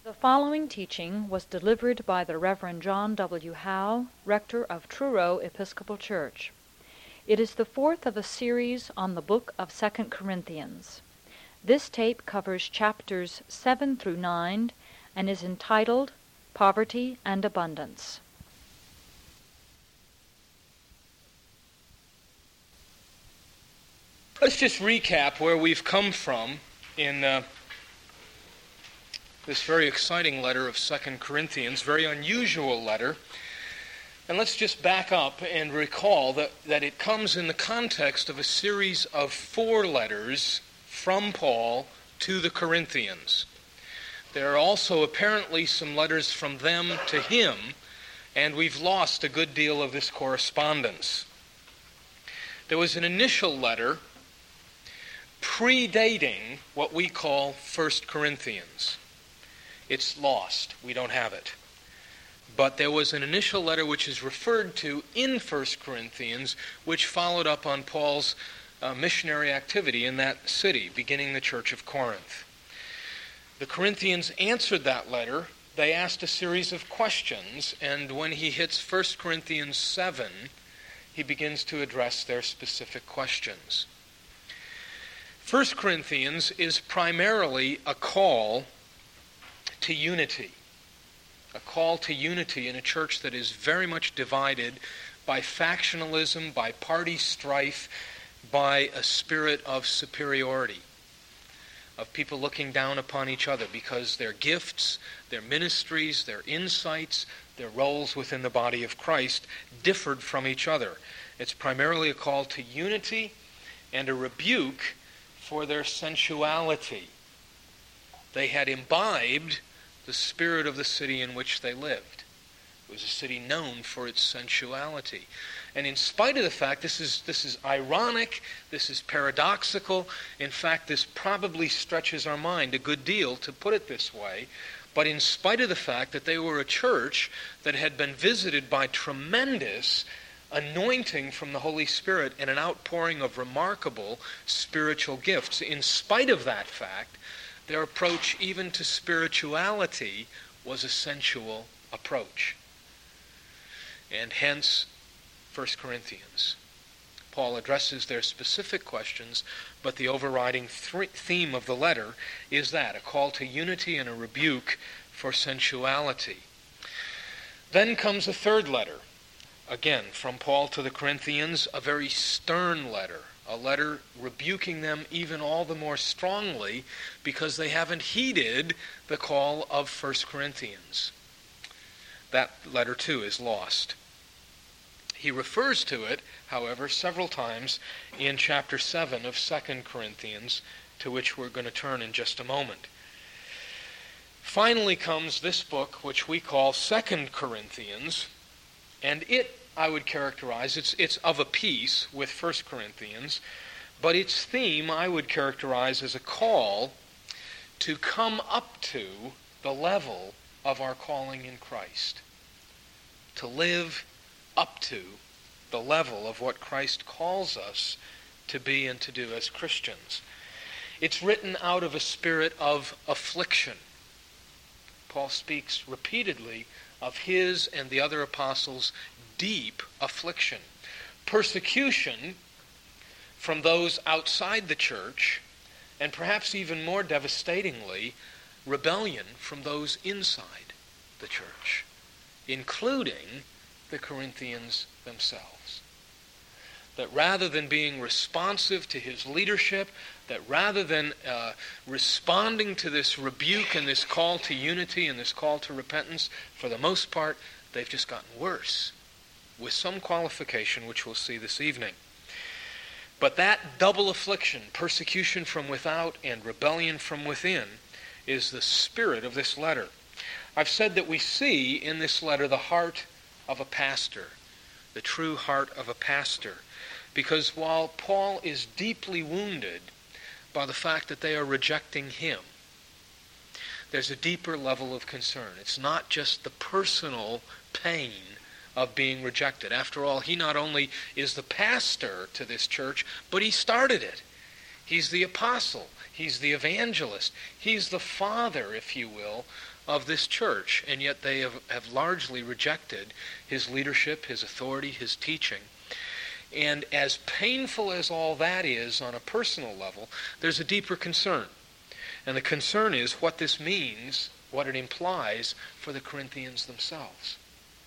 The following teaching was delivered by the Reverend John W. Howe, rector of Truro Episcopal Church. It is the fourth of a series on the book of 2 Corinthians. This tape covers chapters 7 through 9 and is entitled Poverty and Abundance. Let's just recap where we've come from in this very exciting letter of 2 Corinthians, very unusual letter. And let's just back up and recall that it comes in the context of a series of 4 letters from Paul to the Corinthians. There are also apparently some letters from them to him, and we've lost a good deal of this correspondence. There was an initial letter predating what we call 1 Corinthians. It's lost. We don't have it. But there was an initial letter which is referred to in 1 Corinthians, which followed up on Paul's missionary activity in that city, beginning the church of Corinth. The Corinthians answered that letter. They asked a series of questions, and when he hits 1 Corinthians 7, he begins to address their specific questions. 1 Corinthians is primarily a call to unity. A call to unity in a church that is very much divided by factionalism, by party strife, by a spirit of superiority, of people looking down upon each other because their gifts, their ministries, their insights, their roles within the body of Christ differed from each other. It's primarily a call to unity and a rebuke for their sensuality. They had imbibed the spirit of the city in which they lived. It was a city known for its sensuality. And in spite of the fact, this is ironic, this is paradoxical, in fact this probably stretches our mind a good deal to put it this way, but in spite of the fact that they were a church that had been visited by tremendous anointing from the Holy Spirit and an outpouring of remarkable spiritual gifts, in spite of that fact, their approach even to spirituality was a sensual approach. And hence, 1 Corinthians. Paul addresses their specific questions, but the overriding theme of the letter is that, a call to unity and a rebuke for sensuality. Then comes a third letter, again from Paul to the Corinthians, a very stern letter. A letter rebuking them even all the more strongly because they haven't heeded the call of 1 Corinthians. That letter too is lost. He refers to it, however, several times in chapter 7 of 2 Corinthians, to which we're going to turn in just a moment. Finally comes this book, which we call 2 Corinthians, and it, I would characterize, it's of a piece with 1 Corinthians, but its theme I would characterize as a call to come up to the level of our calling in Christ. To live up to the level of what Christ calls us to be and to do as Christians. It's written out of a spirit of affliction. Paul speaks repeatedly of his and the other apostles' deep affliction, persecution from those outside the church, and perhaps even more devastatingly, rebellion from those inside the church, including the Corinthians themselves. That rather than being responsive to his leadership, that rather than responding to this rebuke and this call to unity and this call to repentance, for the most part, they've just gotten worse, with some qualification, which we'll see this evening. But that double affliction, persecution from without and rebellion from within, is the spirit of this letter. I've said that we see in this letter the heart of a pastor, the true heart of a pastor, because while Paul is deeply wounded by the fact that they are rejecting him, there's a deeper level of concern. It's not just the personal pain of being rejected. After all, he not only is the pastor to this church, but he started it. He's the apostle. He's the evangelist. He's the father, if you will, of this church. And yet they have largely rejected his leadership, his authority, his teaching. And as painful as all that is on a personal level, there's a deeper concern. And the concern is what this means, what it implies for the Corinthians themselves.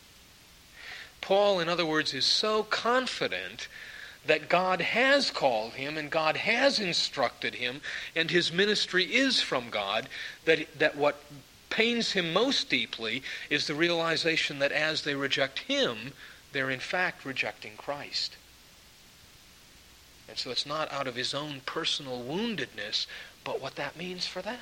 Paul, in other words, is so confident that God has called him and God has instructed him and his ministry is from God, that what pains him most deeply is the realization that as they reject him, they're in fact rejecting Christ. And so it's not out of his own personal woundedness, but what that means for them.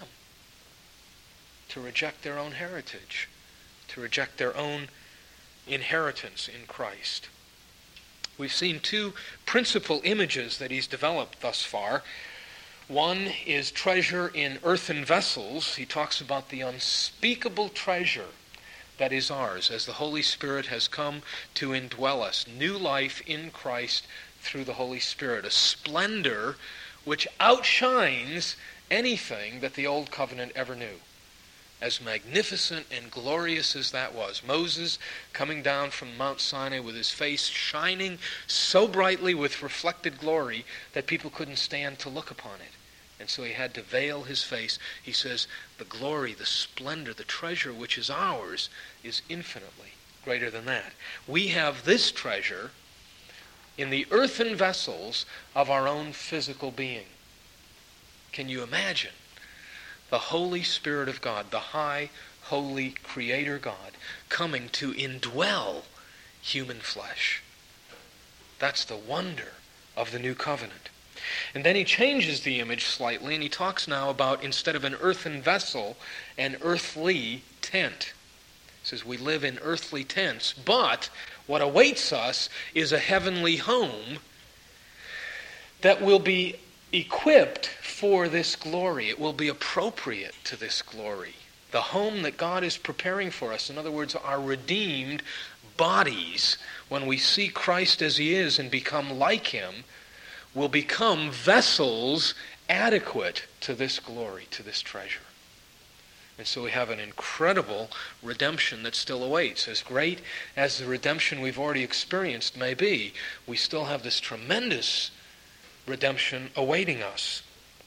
To reject their own heritage, to reject their own inheritance in Christ. We've seen two principal images that he's developed thus far. One is treasure in earthen vessels. He talks about the unspeakable treasure that is ours as the Holy Spirit has come to indwell us. New life in Christ through the Holy Spirit. A splendor which outshines anything that the Old Covenant ever knew. As magnificent and glorious as that was. Moses coming down from Mount Sinai with his face shining so brightly with reflected glory that people couldn't stand to look upon it. And so he had to veil his face. He says, the glory, the splendor, the treasure which is ours is infinitely greater than that. We have this treasure in the earthen vessels of our own physical being. Can you imagine? The Holy Spirit of God, the high, holy, creator God, coming to indwell human flesh. That's the wonder of the new covenant. And then he changes the image slightly, and he talks now about, instead of an earthen vessel, an earthly tent. He says we live in earthly tents, but what awaits us is a heavenly home that will be equipped for this glory. It will be appropriate to this glory. The home that God is preparing for us, in other words, our redeemed bodies, when we see Christ as he is and become like him, will become vessels adequate to this glory, to this treasure. And so we have an incredible redemption that still awaits. As great as the redemption we've already experienced may be, we still have this tremendous redemption awaiting us.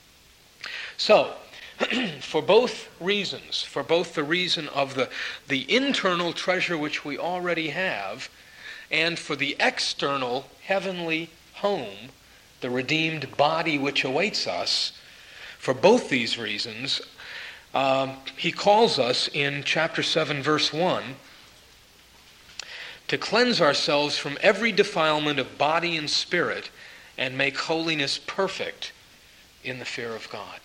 So, for both reasons, for both the reason of the internal treasure which we already have, and for the external heavenly home, the redeemed body which awaits us, for both these reasons, he calls us in chapter 7, verse 1, to cleanse ourselves from every defilement of body and spirit and make holiness perfect in the fear of God.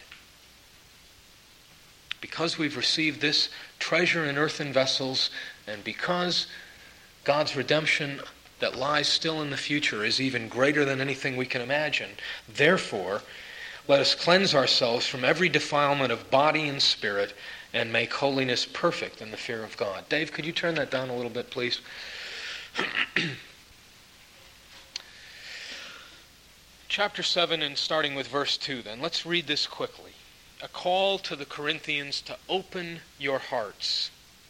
Because we've received this treasure in earthen vessels, and because God's redemption that lies still in the future is even greater than anything we can imagine, therefore, let us cleanse ourselves from every defilement of body and spirit and make holiness perfect in the fear of God. Dave, could you turn that down a little bit, please? Chapter 7, and starting with verse 2 then. Let's read this quickly. A call to the Corinthians to open your hearts.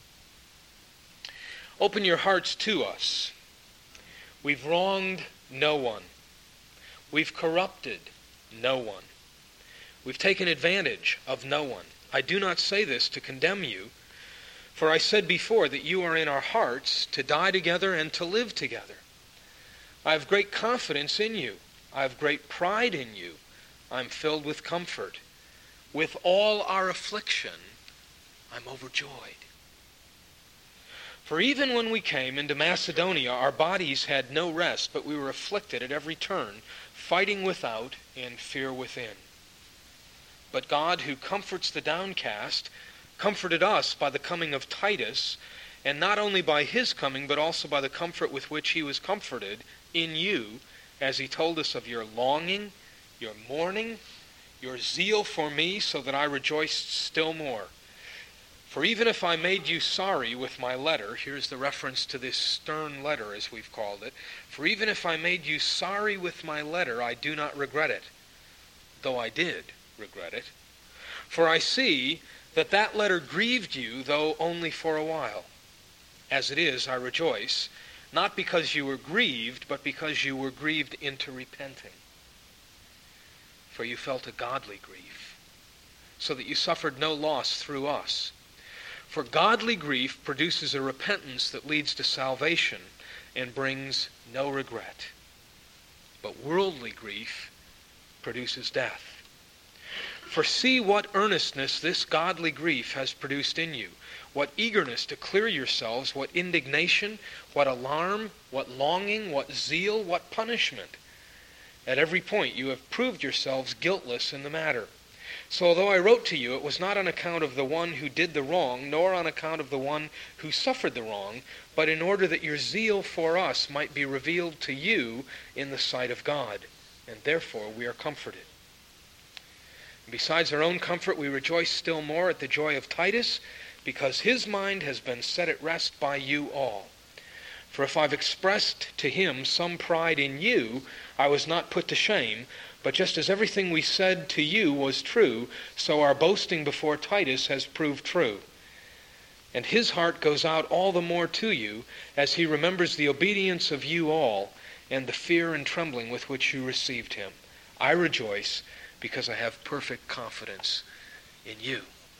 Open your hearts to us. We've wronged no one. We've corrupted no one. We've taken advantage of no one. I do not say this to condemn you, for I said before that you are in our hearts to die together and to live together. I have great confidence in you. I have great pride in you. I am filled with comfort. With all our affliction, I'm overjoyed. For even when we came into Macedonia, our bodies had no rest, but we were afflicted at every turn, fighting without and fear within. But God, who comforts the downcast, comforted us by the coming of Titus, and not only by his coming, but also by the comfort with which he was comforted in you, as he told us of your longing, your mourning, your zeal for me, so that I rejoiced still more. For even if I made you sorry with my letter, here's the reference to this stern letter as we've called it, for even if I made you sorry with my letter, I do not regret it, though I did regret it, For I see that that letter grieved you, though only for a while. As it is, I rejoice, not because you were grieved, but because you were grieved into repenting. For you felt a godly grief, so that you suffered no loss through us. For godly grief produces a repentance that leads to salvation and brings no regret. But worldly grief produces death. For see what earnestness this godly grief has produced in you, what eagerness to clear yourselves, what indignation, what alarm, what longing, what zeal, what punishment. At every point you have proved yourselves guiltless in the matter. So although I wrote to you, it was not on account of the one who did the wrong, nor on account of the one who suffered the wrong, but in order that your zeal for us might be revealed to you in the sight of God. And therefore we are comforted. And besides our own comfort, we rejoice still more at the joy of Titus, because his mind has been set at rest by you all. For if I've expressed to him some pride in you, I was not put to shame, but just as everything we said to you was true, so our boasting before Titus has proved true. And his heart goes out all the more to you, as he remembers the obedience of you all, and the fear and trembling with which you received him. I rejoice, because I have perfect confidence in you.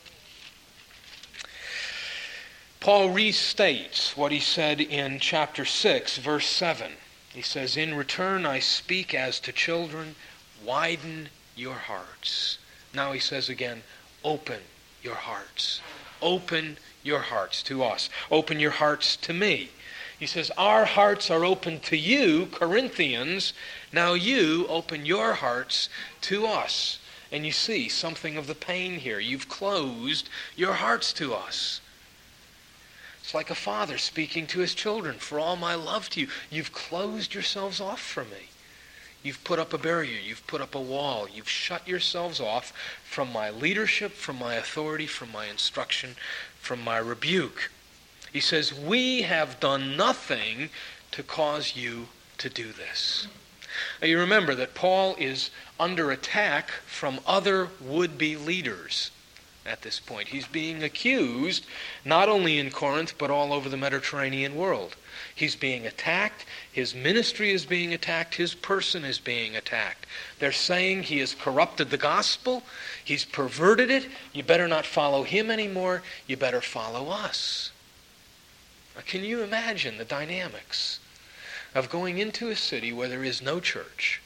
Paul restates what he said in chapter 6, verse 7. He says, "In return I speak as to children, widen your hearts." Now he says again, open your hearts. Open your hearts to us. Open your hearts to me. He says, our hearts are open to you, Corinthians. Now you open your hearts to us. And you see something of the pain here. You've closed your hearts to us. It's like a father speaking to his children. For all my love to you, you've closed yourselves off from me. You've put up a barrier. You've put up a wall. You've shut yourselves off from my leadership, from my authority, from my instruction, from my rebuke. He says, we have done nothing to cause you to do this. Now you remember that Paul is under attack from other would-be leaders at this point. He's being accused not only in Corinth but all over the Mediterranean world. He's being attacked, his ministry is being attacked, his person is being attacked. They're saying he has corrupted the gospel, he's perverted it, you better not follow him anymore, you better follow us. Now, can you imagine the dynamics of going into a city where there is no church,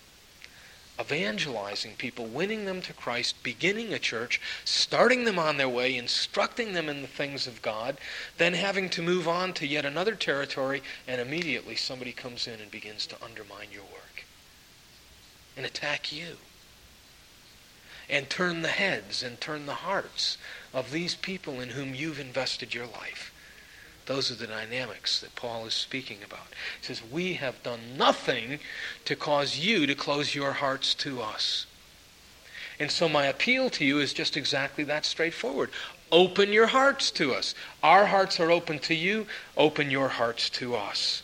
evangelizing people, winning them to Christ, beginning a church, starting them on their way, instructing them in the things of God, then having to move on to yet another territory, and immediately somebody comes in and begins to undermine your work and attack you and turn the heads and turn the hearts of these people in whom you've invested your life. Those are the dynamics that Paul is speaking about. He says, we have done nothing to cause you to close your hearts to us. And so my appeal to you is just exactly that straightforward. Open your hearts to us. Our hearts are open to you. Open your hearts to us.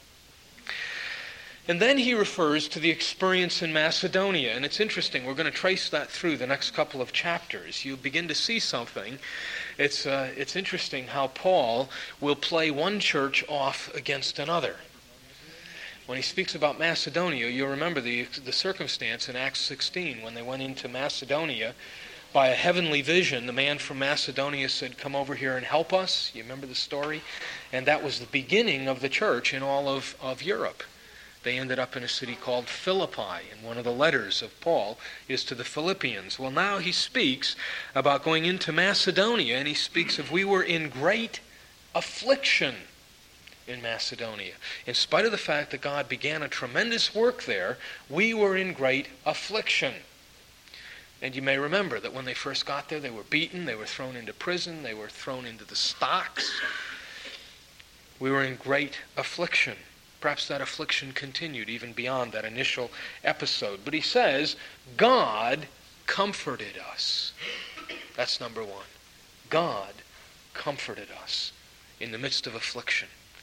And then he refers to the experience in Macedonia. And it's interesting. We're going to trace that through the next couple of chapters. You'll begin to see something. It's interesting how Paul will play one church off against another. When he speaks about Macedonia, you'll remember the circumstance in Acts 16 when they went into Macedonia. By a heavenly vision, the man from Macedonia said, come over here and help us. You remember the story? And that was the beginning of the church in all of Europe. They ended up in a city called Philippi, and one of the letters of Paul is to the Philippians. Well, now he speaks about going into Macedonia, and he speaks of we were in great affliction in Macedonia. In spite of the fact that God began a tremendous work there, we were in great affliction. And you may remember that when they first got there, they were beaten, they were thrown into prison, they were thrown into the stocks. We were in great affliction. Perhaps that affliction continued even beyond that initial episode. But he says, God comforted us. That's number one. God comforted us in the midst of affliction.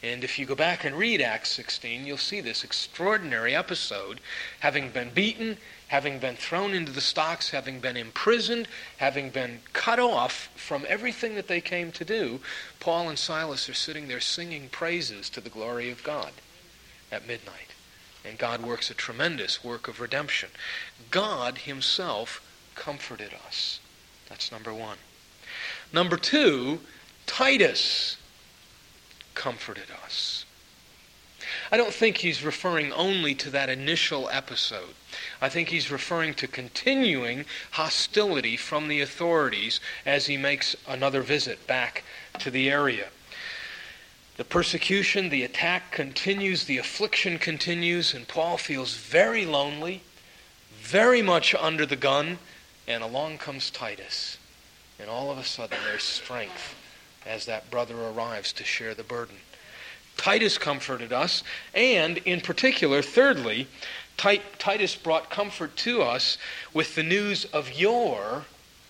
And if you go back and read Acts 16, you'll see this extraordinary episode, having been beaten, having been thrown into the stocks, having been imprisoned, having been cut off from everything that they came to do. Paul and Silas are sitting there singing praises to the glory of God at midnight. And God works a tremendous work of redemption. God himself comforted us. That's number one. Number two, Titus comforted us. I don't think he's referring only to that initial episode. I think he's referring to continuing hostility from the authorities as he makes another visit back to the area. The persecution, the attack continues, the affliction continues, and Paul feels very lonely, very much under the gun, and along comes Titus. And all of a sudden there's strength as that brother arrives to share the burden. Titus comforted us, and in particular, thirdly, Titus brought comfort to us with the news of your,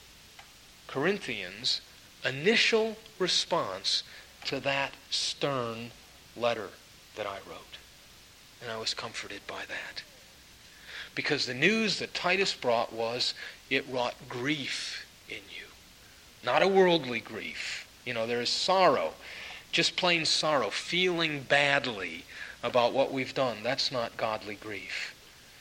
Corinthians, initial response to that stern letter that I wrote. And I was comforted by that. Because the news that Titus brought was, it wrought grief in you. Not a worldly grief. There is sorrow, just plain sorrow, feeling badly about what we've done. That's not godly grief.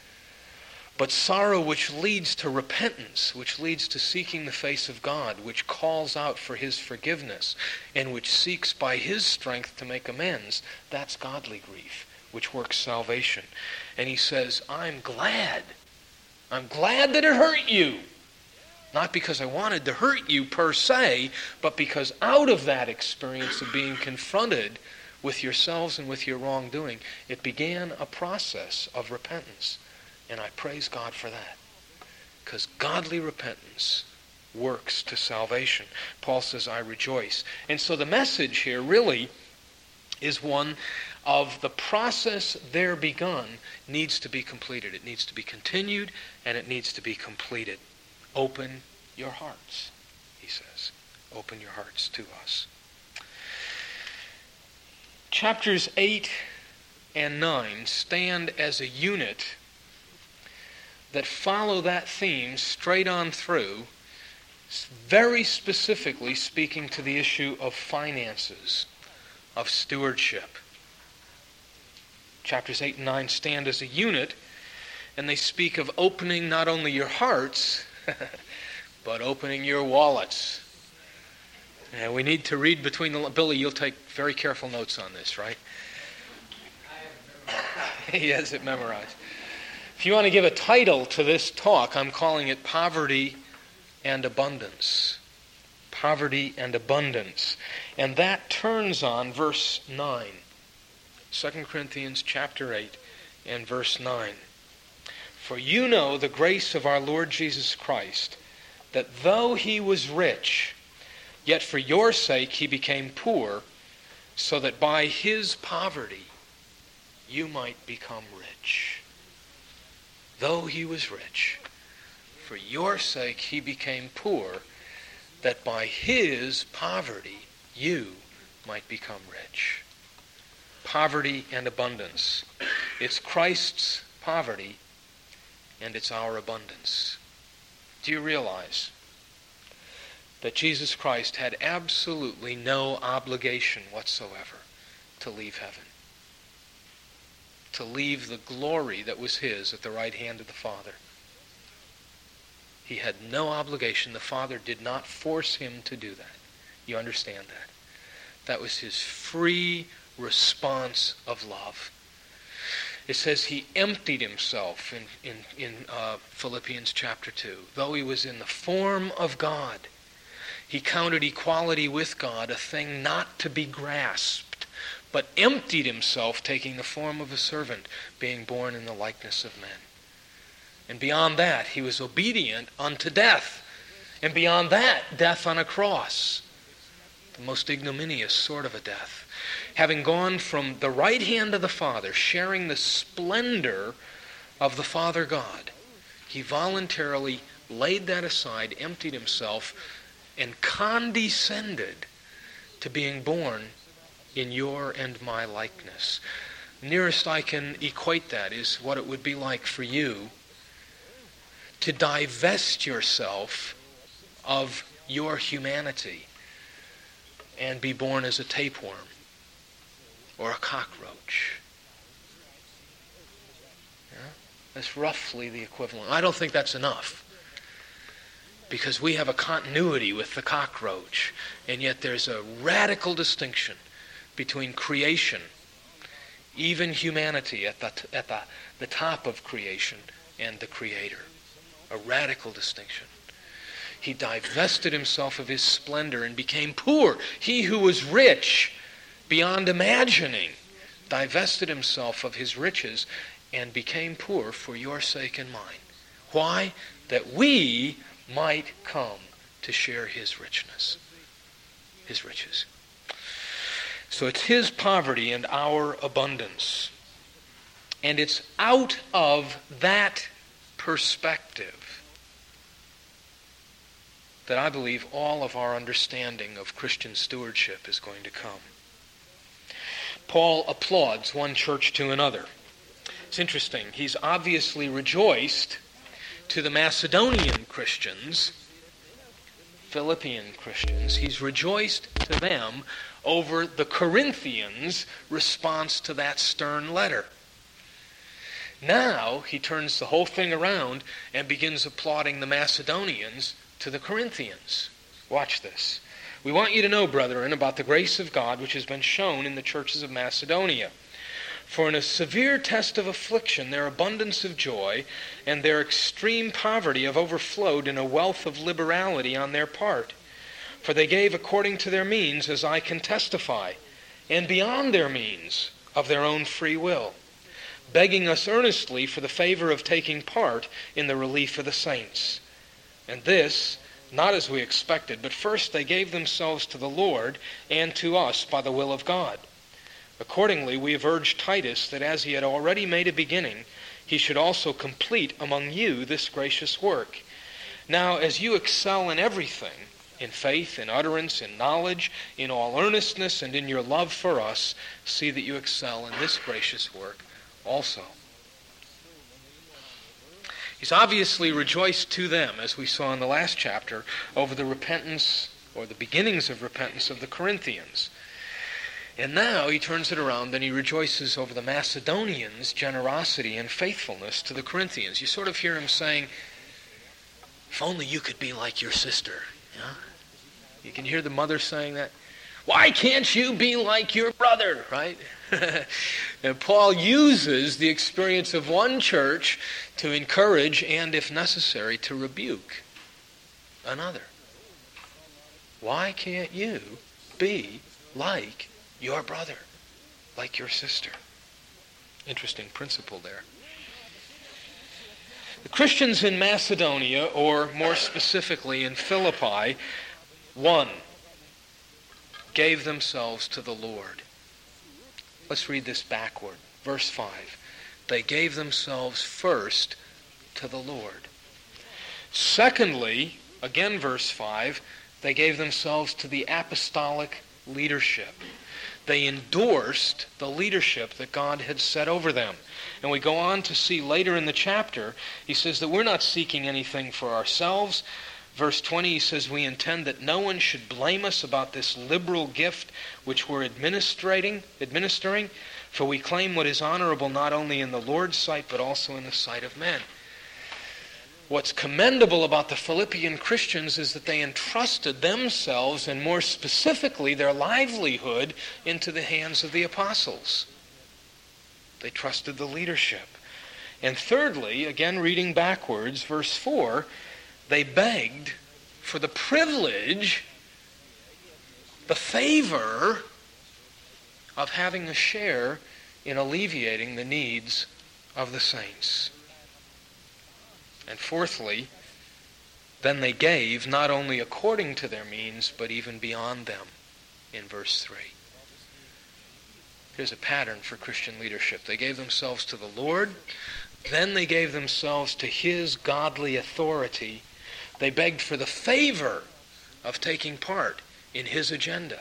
But sorrow which leads to repentance, which leads to seeking the face of God, which calls out for his forgiveness, and which seeks by his strength to make amends, that's godly grief, which works salvation. And he says, I'm glad. I'm glad that it hurt you. Not because I wanted to hurt you per se, but because out of that experience of being confronted with yourselves and with your wrongdoing, it began a process of repentance. And I praise God for that. Because godly repentance works to salvation. Paul says, I rejoice. And so the message here really is one of the process there begun needs to be completed. It needs to be continued, and it needs to be completed. Open your hearts, he says. Open your hearts to us. Chapters 8 and 9 stand as a unit that follow that theme straight on through, very specifically speaking to the issue of finances, of stewardship. Chapters 8 and 9 stand as a unit, and they speak of opening not only your hearts, but opening your wallets. And we need to read between the... Billy, you'll take very careful notes on this, right? He has it memorized. If you want to give a title to this talk, I'm calling it Poverty and Abundance. Poverty and Abundance. And that turns on verse 9. 2 Corinthians chapter 8 and verse 9. For you know the grace of our Lord Jesus Christ, that though he was rich, yet for your sake he became poor, so that by his poverty you might become rich. Though he was rich, for your sake he became poor, that by his poverty you might become rich. Poverty and abundance. It's Christ's poverty, and it's our abundance. Do you realize that Jesus Christ had absolutely no obligation whatsoever to leave heaven, to leave the glory that was his at the right hand of the Father? He had no obligation. The Father did not force him to do that. You understand that? That was his free response of love. It says he emptied himself in Philippians chapter 2. Though he was in the form of God, he counted equality with God a thing not to be grasped, but emptied himself, taking the form of a servant, being born in the likeness of men. And beyond that, he was obedient unto death. And beyond that, death on a cross. The most ignominious sort of a death. Having gone from the right hand of the Father, sharing the splendor of the Father God, he voluntarily laid that aside, emptied himself, and condescended to being born in your and my likeness. Nearest I can equate that is what it would be like for you to divest yourself of your humanity and be born as a tapeworm or a cockroach. Yeah? That's roughly the equivalent. I don't think that's enough, because we have a continuity with the cockroach, and yet there's a radical distinction between creation, even humanity at the top of creation, and the Creator. A radical distinction. He divested himself of his splendor and became poor. He who was rich beyond imagining divested himself of his riches and became poor for your sake and mine. Why? That we might come to share his richness, his riches. So it's his poverty and our abundance. And it's out of that perspective that I believe all of our understanding of Christian stewardship is going to come. Paul applauds one church to another. It's interesting. He's obviously rejoiced to the Macedonian Christians, Philippian Christians. He's rejoiced to them over the Corinthians' response to that stern letter. Now he turns the whole thing around and begins applauding the Macedonians to the Corinthians. Watch this. We want you to know, brethren, about the grace of God which has been shown in the churches of Macedonia. For in a severe test of affliction their abundance of joy and their extreme poverty have overflowed in a wealth of liberality on their part. For they gave according to their means, as I can testify, and beyond their means, of their own free will, begging us earnestly for the favor of taking part in the relief of the saints. And this, not as we expected, but first they gave themselves to the Lord and to us by the will of God. Accordingly, we have urged Titus that as he had already made a beginning, he should also complete among you this gracious work. Now, as you excel in everything, in faith, in utterance, in knowledge, in all earnestness, and in your love for us, see that you excel in this gracious work also. He's obviously rejoiced to them, as we saw in the last chapter, over the repentance, or the beginnings of repentance of the Corinthians. And now he turns it around and he rejoices over the Macedonians' generosity and faithfulness to the Corinthians. You sort of hear him saying, if only you could be like your sister. Yeah? You can hear the mother saying that. Why can't you be like your brother, right? And Paul uses the experience of one church to encourage and, if necessary, to rebuke another. Why can't you be like your brother, like your sister? Interesting principle there. The Christians in Macedonia, or more specifically in Philippi, one, gave themselves to the Lord. Let's read this backward. Verse 5. They gave themselves first to the Lord. Secondly, again verse 5, they gave themselves to the apostolic leadership. They endorsed the leadership that God had set over them. And we go on to see later in the chapter, he says that we're not seeking anything for ourselves. Verse 20, he says, we intend that no one should blame us about this liberal gift which we're administering, for we claim what is honorable not only in the Lord's sight, but also in the sight of men. What's commendable about the Philippian Christians is that they entrusted themselves, and more specifically their livelihood, into the hands of the apostles. They trusted the leadership. And thirdly, again reading backwards, verse 4, they begged for the privilege, the favor of having a share in alleviating the needs of the saints. And fourthly, then they gave not only according to their means, but even beyond them in verse 3. Here's a pattern for Christian leadership. They gave themselves to the Lord, then they gave themselves to His godly authority. They begged for the favor of taking part in His agenda.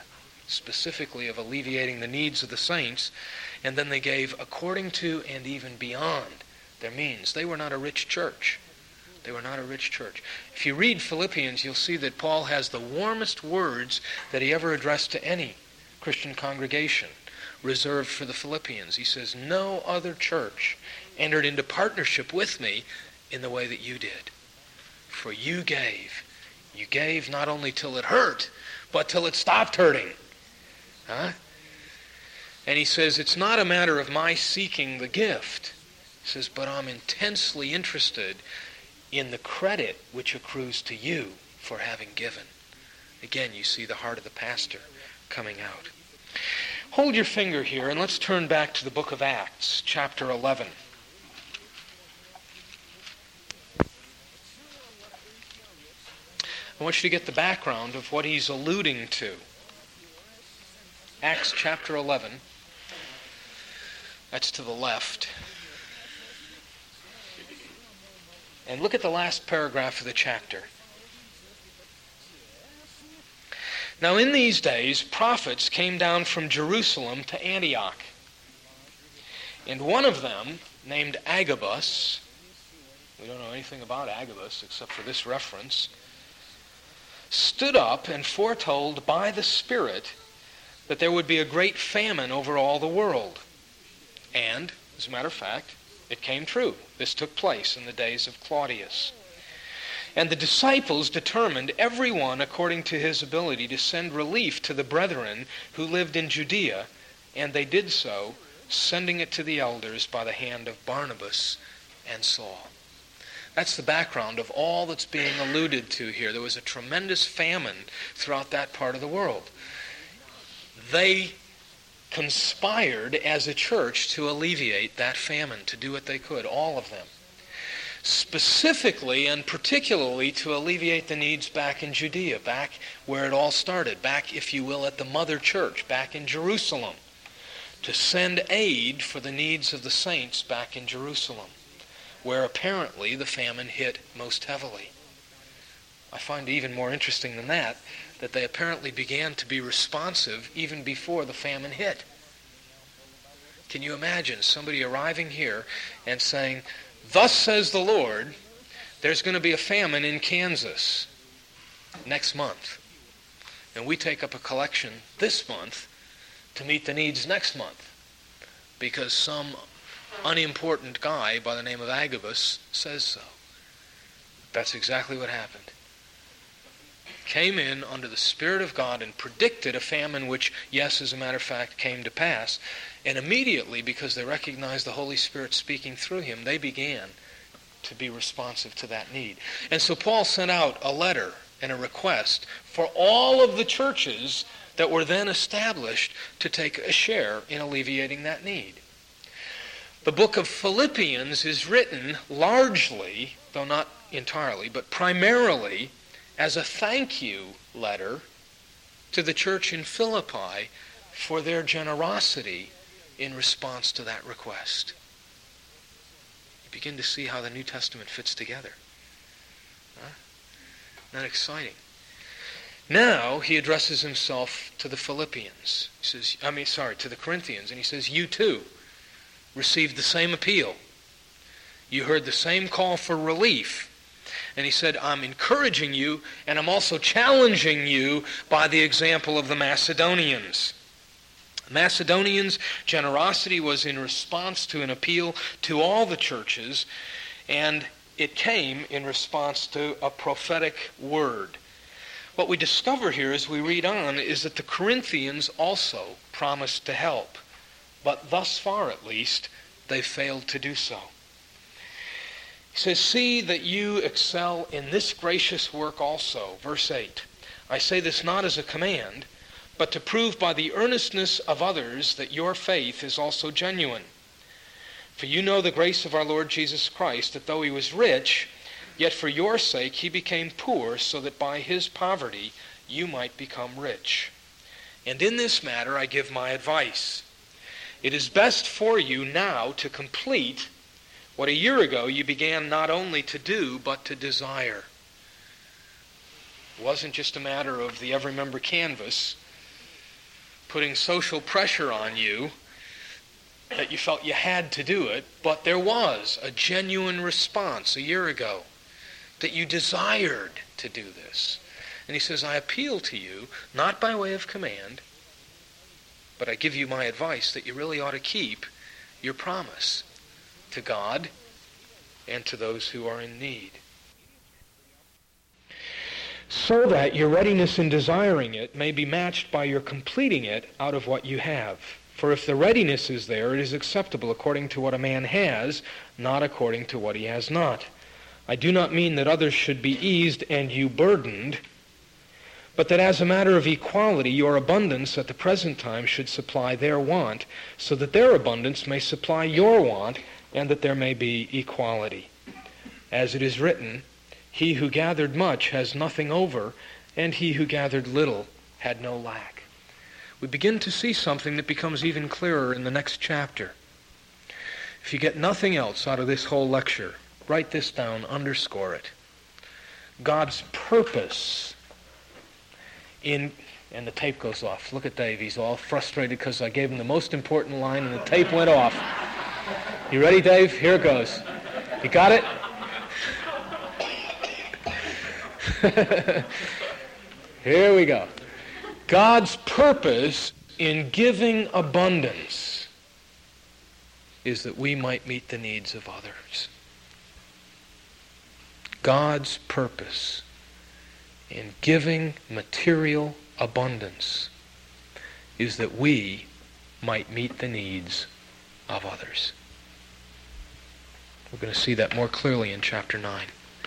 specifically of alleviating the needs of the saints, and then they gave according to and even beyond their means. They were not a rich church. They were not a rich church. If you read Philippians, you'll see that Paul has the warmest words that he ever addressed to any Christian congregation reserved for the Philippians. He says, no other church entered into partnership with me in the way that you did. For you gave. You gave not only till it hurt, but till it stopped hurting. Huh? And he says, it's not a matter of my seeking the gift. He says, but I'm intensely interested in the credit which accrues to you for having given. Again, you see the heart of the pastor coming out. Hold your finger here and let's turn back to the book of Acts, chapter 11. I want you to get the background of what he's alluding to. Acts chapter 11. That's to the left. And look at the last paragraph of the chapter. Now in these days, prophets came down from Jerusalem to Antioch. And one of them, named Agabus, we don't know anything about Agabus except for this reference, stood up and foretold by the Spirit that there would be a great famine over all the world. And, as a matter of fact, it came true. This took place in the days of Claudius. And the disciples determined, every one according to his ability, to send relief to the brethren who lived in Judea, and they did so, sending it to the elders by the hand of Barnabas and Saul. That's the background of all that's being alluded to here. There was a tremendous famine throughout that part of the world. They conspired as a church to alleviate that famine, to do what they could, all of them. Specifically and particularly to alleviate the needs back in Judea, back where it all started, back, if you will, at the mother church, back in Jerusalem, to send aid for the needs of the saints back in Jerusalem, where apparently the famine hit most heavily. I find it even more interesting than that they apparently began to be responsive even before the famine hit. Can you imagine somebody arriving here and saying, "Thus says the Lord, there's going to be a famine in Kansas next month. And we take up a collection this month to meet the needs next month because some unimportant guy by the name of Agabus says so." That's exactly what happened. Came in under the Spirit of God and predicted a famine which, yes, as a matter of fact, came to pass. And immediately, because they recognized the Holy Spirit speaking through him, they began to be responsive to that need. And so Paul sent out a letter and a request for all of the churches that were then established to take a share in alleviating that need. The book of Philippians is written largely, though not entirely, but primarily as a thank you letter to the church in Philippi for their generosity in response to that request. You begin to see how the New Testament fits together. Huh? Not exciting. Now he addresses himself to the Philippians. He says, to the Corinthians, and he says, you too received the same appeal. You heard the same call for relief. And he said, I'm encouraging you, and I'm also challenging you by the example of the Macedonians. Macedonians' generosity was in response to an appeal to all the churches, and it came in response to a prophetic word. What we discover here as we read on is that the Corinthians also promised to help, but thus far at least, they failed to do so. He says, see that you excel in this gracious work also. Verse 8, I say this not as a command, but to prove by the earnestness of others that your faith is also genuine. For you know the grace of our Lord Jesus Christ, that though he was rich, yet for your sake he became poor, so that by his poverty you might become rich. And in this matter I give my advice. It is best for you now to complete what a year ago you began not only to do, but to desire. It wasn't just a matter of the Every Member Canvas. putting social pressure on you that you felt you had to do it, but there was a genuine response a year ago that you desired to do this. And he says, I appeal to you, not by way of command, but I give you my advice that you really ought to keep your promise to God and to those who are in need. So that your readiness in desiring it may be matched by your completing it out of what you have. For if the readiness is there, it is acceptable according to what a man has, not according to what he has not. I do not mean that others should be eased and you burdened, but that as a matter of equality, your abundance at the present time should supply their want, so that their abundance may supply your want, and that there may be equality. As it is written, he who gathered much has nothing over, and he who gathered little had no lack. We begin to see something that becomes even clearer in the next chapter. If you get nothing else out of this whole lecture, write this down, underscore it. God's purpose in, and the tape goes off. Look at Dave, he's all frustrated because I gave him the most important line and the tape went off. You ready, Dave? Here it goes. You got it? Here we go. God's purpose in giving abundance is that we might meet the needs of others. God's purpose in giving material abundance is that we might meet the needs of others. We're going to see that more clearly in chapter 9.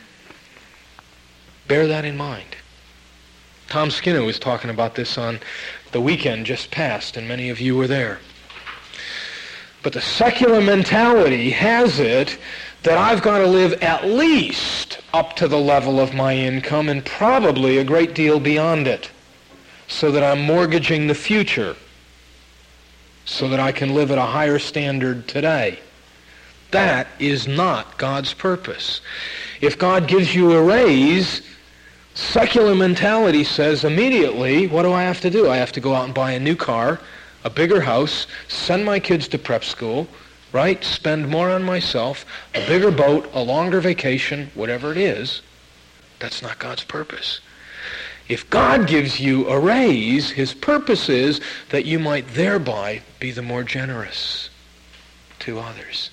Bear that in mind. Tom Skinner was talking about this on the weekend just past, and many of you were there. But the secular mentality has it that I've got to live at least up to the level of my income and probably a great deal beyond it, so that I'm mortgaging the future, so that I can live at a higher standard today. That is not God's purpose. If God gives you a raise, secular mentality says immediately, what do I have to do? I have to go out and buy a new car, a bigger house, send my kids to prep school, right? Spend more on myself, a bigger boat, a longer vacation, whatever it is. That's not God's purpose. If God gives you a raise, his purpose is that you might thereby be the more generous to others.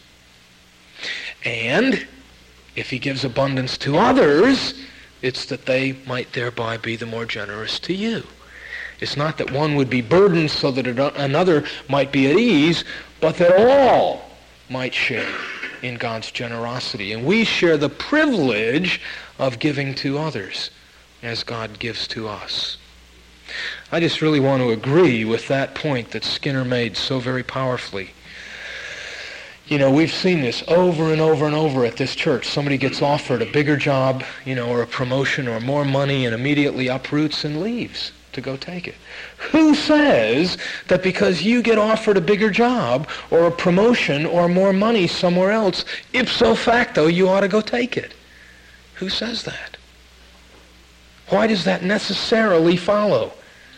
And if he gives abundance to others, it's that they might thereby be the more generous to you. It's not that one would be burdened so that another might be at ease, but that all might share in God's generosity. And we share the privilege of giving to others as God gives to us. I just really want to agree with that point that Skinner made so very powerfully. You know, we've seen this over and over and over at this church. Somebody gets offered a bigger job, or a promotion or more money, and immediately uproots and leaves to go take it. Who says that because you get offered a bigger job or a promotion or more money somewhere else, ipso facto you ought to go take it? Who says that? Why does that necessarily follow?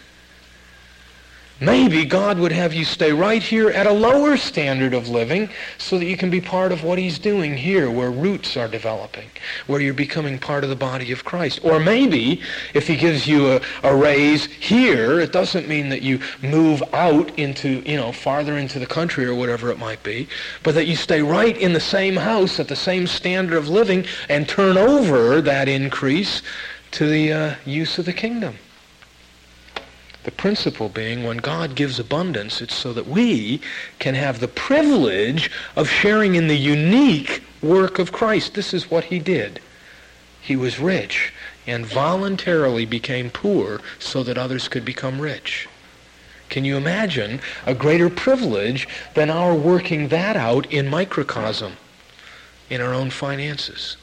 Maybe God would have you stay right here at a lower standard of living so that you can be part of what he's doing here, where roots are developing, where you're becoming part of the body of Christ. Or maybe if he gives you a raise here, it doesn't mean that you move out into, farther into the country or whatever it might be, but that you stay right in the same house at the same standard of living and turn over that increase to the use of the kingdom. The principle being, when God gives abundance, it's so that we can have the privilege of sharing in the unique work of Christ. This is what he did. He was rich and voluntarily became poor so that others could become rich. Can you imagine a greater privilege than our working that out in microcosm, in our own finances?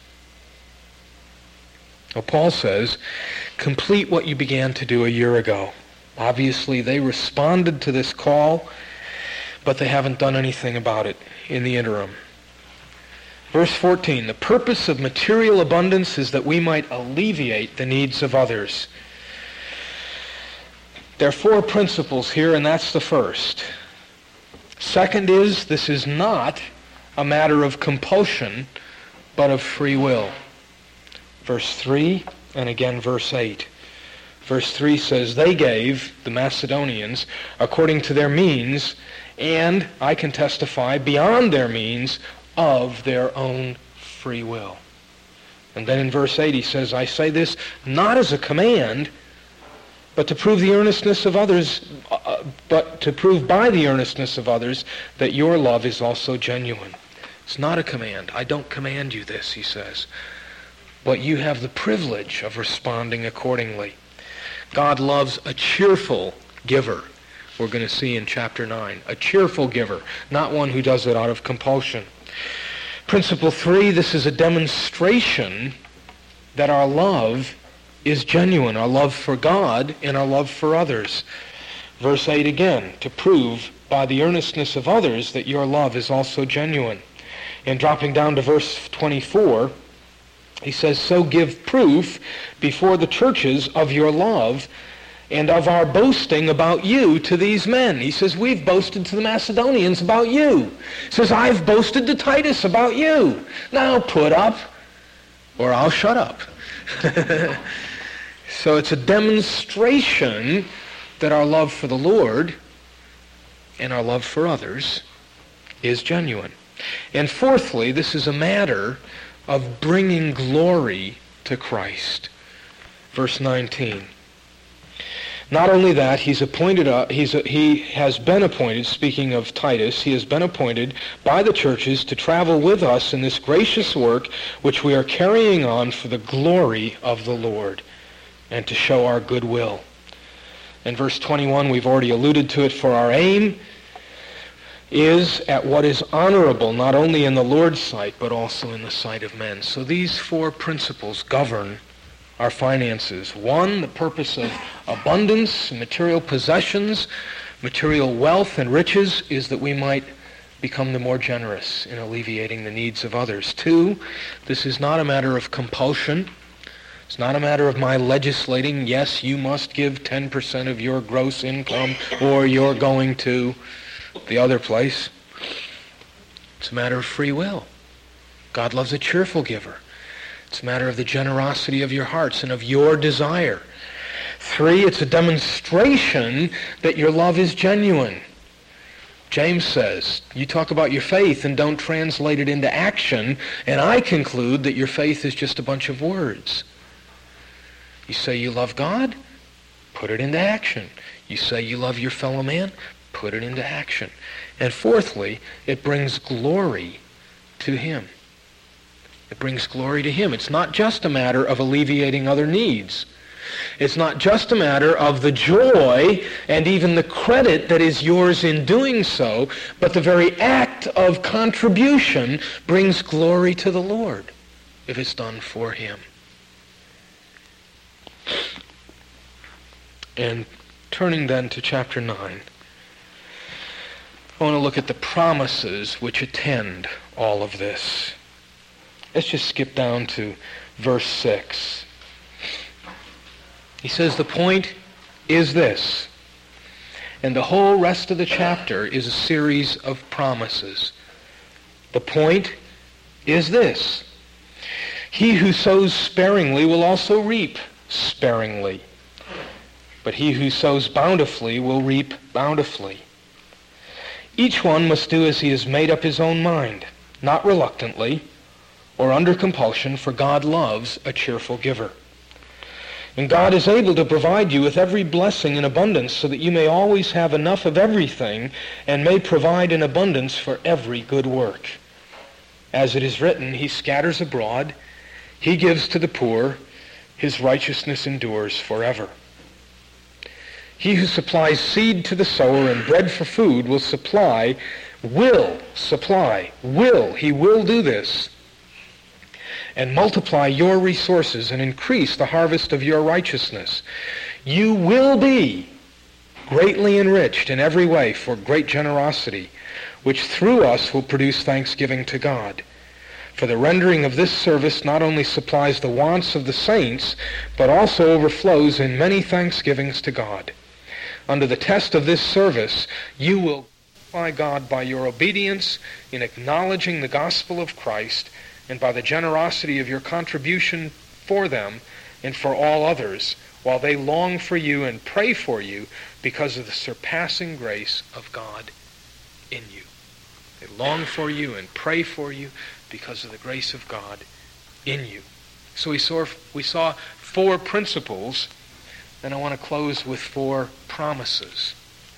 Well, Paul says, complete what you began to do a year ago. Obviously, they responded to this call, but they haven't done anything about it in the interim. Verse 14, the purpose of material abundance is that we might alleviate the needs of others. There are 4 principles here, and that's the first. Second is, this is not a matter of compulsion, but of free will. Verse 3, and again verse 8. Verse 3 says, they gave, the Macedonians, according to their means, and, I can testify, beyond their means, of their own free will. And then in verse 8 he says, I say this not as a command, but to prove the earnestness of others, but to prove by the earnestness of others that your love is also genuine. It's not a command. I don't command you this, he says. But you have the privilege of responding accordingly. God loves a cheerful giver. We're going to see in chapter 9. A cheerful giver, not one who does it out of compulsion. Principle 3, this is a demonstration that our love is genuine, our love for God and our love for others. Verse 8 again, to prove by the earnestness of others that your love is also genuine. And dropping down to verse 24, he says, so give proof before the churches of your love and of our boasting about you to these men. He says, we've boasted to the Macedonians about you. He says, I've boasted to Titus about you. Now put up, or I'll shut up. So it's a demonstration that our love for the Lord and our love for others is genuine. And fourthly, this is a matter of bringing glory to Christ. Verse 19. Not only that, he has been appointed, speaking of Titus, he has been appointed by the churches to travel with us in this gracious work which we are carrying on for the glory of the Lord and to show our goodwill. In verse 21, we've already alluded to it, for our aim is at what is honorable, not only in the Lord's sight, but also in the sight of men. So these 4 principles govern our finances. 1, the purpose of abundance, material possessions, material wealth and riches is that we might become the more generous in alleviating the needs of others. 2, this is not a matter of compulsion. It's not a matter of my legislating, yes, you must give 10% of your gross income or you're going to the other place. It's a matter of free will. God loves a cheerful giver. It's a matter of the generosity of your hearts and of your desire. 3, it's a demonstration that your love is genuine. James says, you talk about your faith and don't translate it into action, and I conclude that your faith is just a bunch of words. You say you love God? Put it into action. You say you love your fellow man? Put it into action. And fourthly, it brings glory to him. It brings glory to him. It's not just a matter of alleviating other needs. It's not just a matter of the joy and even the credit that is yours in doing so, but the very act of contribution brings glory to the Lord if it's done for him. And turning then to chapter 9, I want to look at the promises which attend all of this. Let's just skip down to verse 6. He says the point is this, and the whole rest of the chapter is a series of promises. The point is this: he who sows sparingly will also reap sparingly, but he who sows bountifully will reap bountifully. Each one must do as he has made up his own mind, not reluctantly or under compulsion, for God loves a cheerful giver. And God is able to provide you with every blessing in abundance so that you may always have enough of everything and may provide in abundance for every good work. As it is written, he scatters abroad, he gives to the poor, his righteousness endures forever. He who supplies seed to the sower and bread for food will he will do this, and multiply your resources and increase the harvest of your righteousness. You will be greatly enriched in every way for great generosity, which through us will produce thanksgiving to God. For the rendering of this service not only supplies the wants of the saints, but also overflows in many thanksgivings to God. under the test of this service, you will glorify God by your obedience in acknowledging the gospel of Christ and by the generosity of your contribution for them and for all others, while they long for you and pray for you because of the surpassing grace of God in you. They long for you and pray for you because of the grace of God in you. So we saw 4 principles, and I want to close with 4 promises.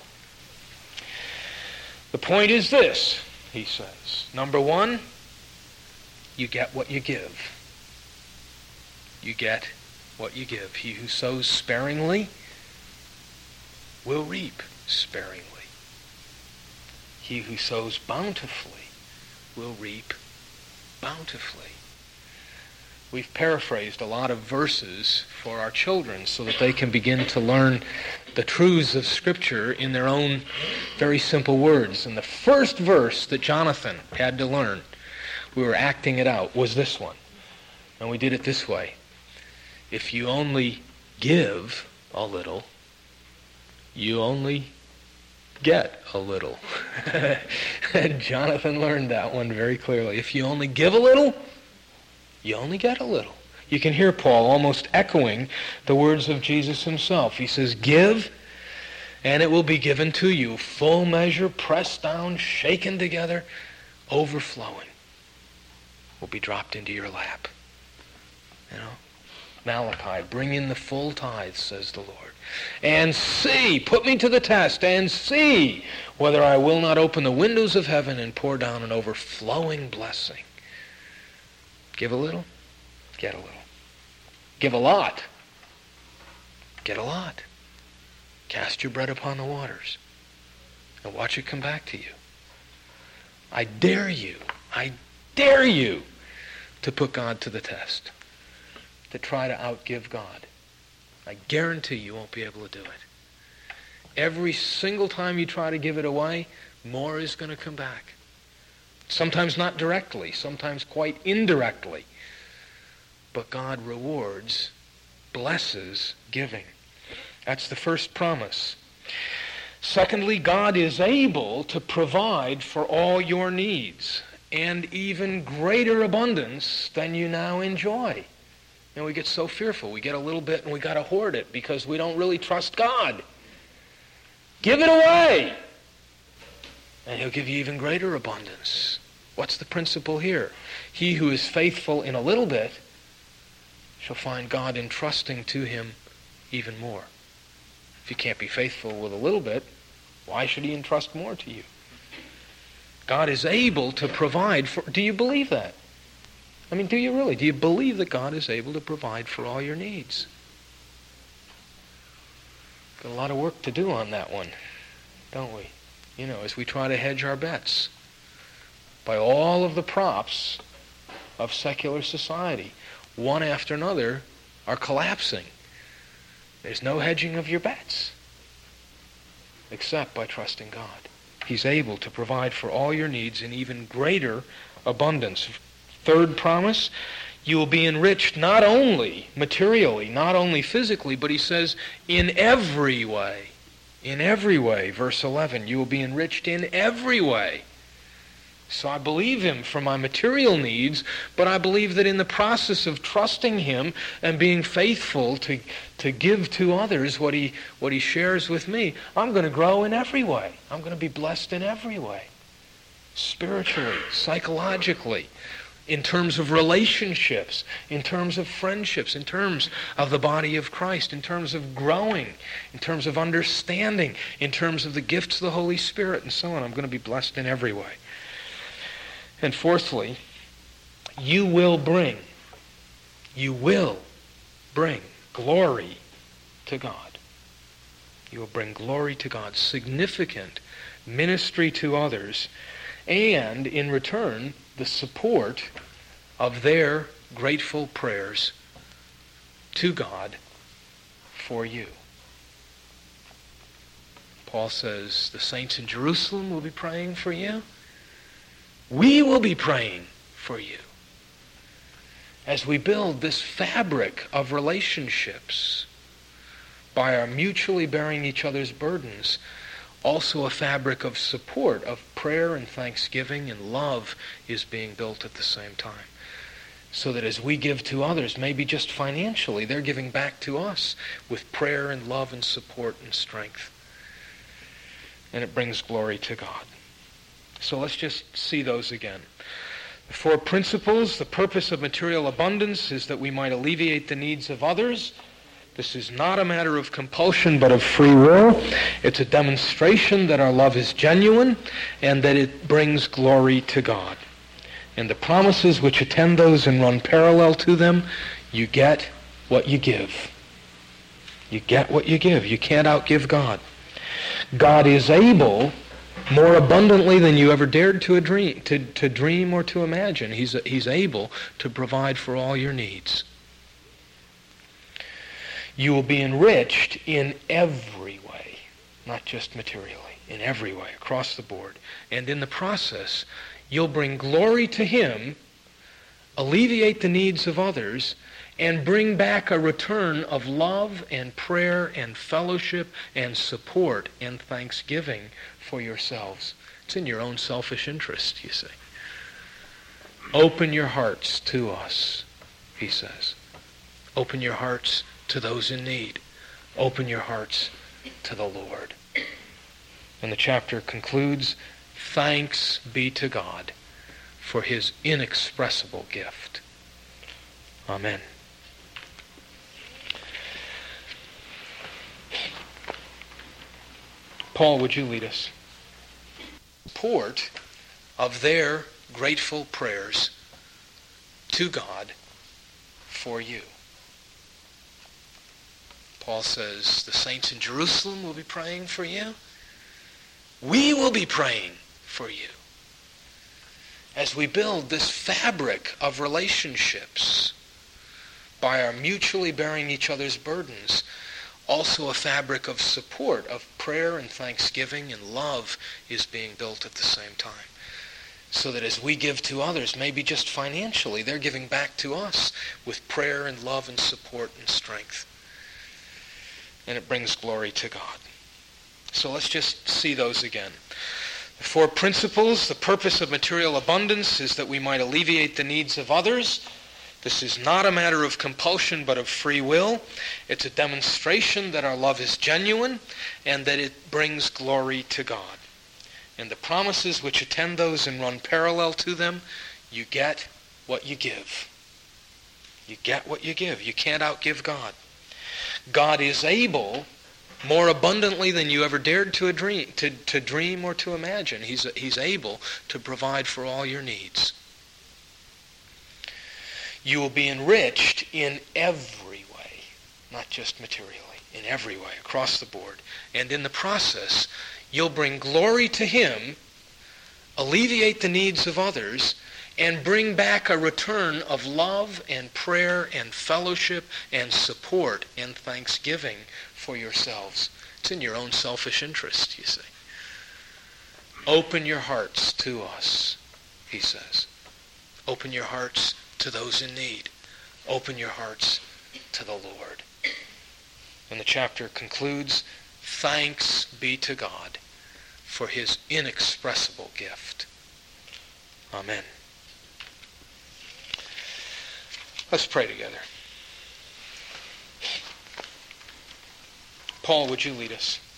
The point is this, he says. Number 1, you get what you give. You get what you give. He who sows sparingly will reap sparingly. He who sows bountifully will reap bountifully. We've paraphrased a lot of verses for our children so that they can begin to learn the truths of Scripture in their own very simple words. And the first verse that Jonathan had to learn, we were acting it out, was this one. And we did it this way. If you only give a little, you only get a little. And Jonathan learned that one very clearly. If you only give a little, you only get a little. You can hear Paul almost echoing the words of Jesus himself. He says, give, and it will be given to you. Full measure, pressed down, shaken together, overflowing, will be dropped into your lap. You know? Malachi, bring in the full tithe, says the Lord. And see, put me to the test, and see whether I will not open the windows of heaven and pour down an overflowing blessing. Give a little, get a little. Give a lot, get a lot. Cast your bread upon the waters and watch it come back to you. I dare you to put God to the test, to try to outgive God. I guarantee you won't be able to do it. Every single time you try to give it away, more is going to come back. Sometimes not directly, sometimes quite indirectly. But God rewards, blesses giving. That's the first promise. Secondly, God is able to provide for all your needs and even greater abundance than you now enjoy. And we get so fearful. We get a little bit and we got to hoard it because we don't really trust God. Give it away, and he'll give you even greater abundance. What's the principle here? He who is faithful in a little bit shall find God entrusting to him even more. If you can't be faithful with a little bit, why should he entrust more to you? God is able to provide for... Do you believe that? I mean, do you really? Do you believe that God is able to provide for all your needs? Got a lot of work to do on that one, don't we? You know, as we try to hedge our bets by all of the props of secular society. One after another are collapsing. There's no hedging of your bets except by trusting God. He's able to provide for all your needs in even greater abundance. Third promise, you will be enriched not only materially, not only physically, but he says in every way. In every way, verse 11, you will be enriched in every way. So I believe him for my material needs, but I believe that in the process of trusting him and being faithful to give to others what he shares with me, I'm going to grow in every way. I'm going to be blessed in every way. Spiritually, psychologically, in terms of relationships, in terms of friendships, in terms of the body of Christ, in terms of growing, in terms of understanding, in terms of the gifts of the Holy Spirit, and so on. I'm going to be blessed in every way. And fourthly, you will bring glory to God. You will bring glory to God, significant ministry to others, and in return, the support of their grateful prayers to God for you. Paul says the saints in Jerusalem will be praying for you. We will be praying for you as we build this fabric of relationships by our mutually bearing each other's burdens, also a fabric of support, of prayer and thanksgiving and love is being built at the same time. So that as we give to others, maybe just financially, they're giving back to us with prayer and love and support and strength. And it brings glory to God. So let's just see those again. The four principles: the purpose of material abundance is that we might alleviate the needs of others. This is not a matter of compulsion, but of free will. It's a demonstration that our love is genuine and that it brings glory to God. And the promises which attend those and run parallel to them, you get what you give. You get what you give. You can't outgive God. God is able, more abundantly than you ever dared to dream or to imagine. He's able to provide for all your needs. You will be enriched in every way, not just materially, in every way, across the board. And in the process, you'll bring glory to Him, alleviate the needs of others, and bring back a return of love and prayer and fellowship and support and thanksgiving for yourselves. It's in your own selfish interest, you see. Open your hearts to us, he says. Open your hearts to those in need. Open your hearts to the Lord. And the chapter concludes, thanks be to God for His inexpressible gift. Amen. Paul, would you lead us? Report of their grateful prayers to God for you. Paul says the saints in Jerusalem will be praying for you. We will be praying for you. As we build this fabric of relationships by our mutually bearing each other's burdens, also a fabric of support, of prayer and thanksgiving and love is being built at the same time. So that as we give to others, maybe just financially, they're giving back to us with prayer and love and support and strength. And it brings glory to God. So let's just see those again. The four principles: the purpose of material abundance is that we might alleviate the needs of others. This is not a matter of compulsion, but of free will. It's a demonstration that our love is genuine and that it brings glory to God. And the promises which attend those and run parallel to them, you get what you give. You get what you give. You can't outgive God. God is able, more abundantly than you ever dared to dream or to imagine. He's able to provide for all your needs. You will be enriched in every way, not just materially, in every way, across the board. And in the process, you'll bring glory to Him, alleviate the needs of others, and bring back a return of love and prayer and fellowship and support and thanksgiving for yourselves. It's in your own selfish interest, you see. Open your hearts to us, he says. Open your hearts to those in need. Open your hearts to the Lord. And the chapter concludes, thanks be to God for His inexpressible gift. Amen. Let's pray together. Paul, would you lead us?